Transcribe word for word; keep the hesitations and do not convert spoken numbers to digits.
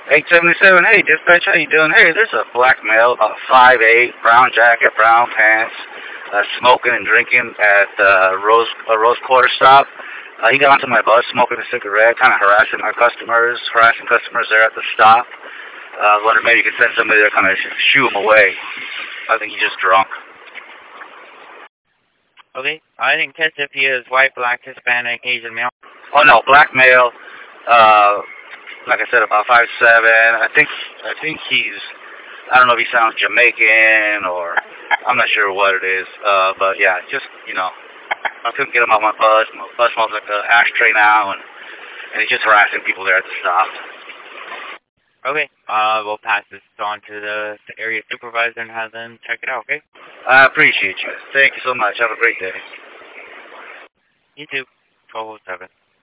eight seventy-seven, hey, dispatch, how you doing? Hey, there's a black male, about five eight, brown jacket, brown pants, uh, smoking and drinking at uh, Rose uh, Rose Quarter stop. Uh, he got onto my bus smoking a cigarette, kind of harassing our customers, harassing customers there at the stop. Uh, wonder maybe you could send somebody there, kind of shoo him away. I think he's just drunk. Okay, I didn't catch if he is white, black, Hispanic, Asian male. Oh no, black male. Uh, like I said, about five seven. I think I think he's. I don't know if he sounds Jamaican or I'm not sure what it is. Uh, but yeah, just you know, I couldn't get him off my bus. My bus smells like an ashtray now, and and he's just harassing people there at the stop. Okay, uh, we'll pass this on to the, the area supervisor and have them check it out. Okay. I appreciate you. Thank you so much. Have a great day. You too. twelve oh seven.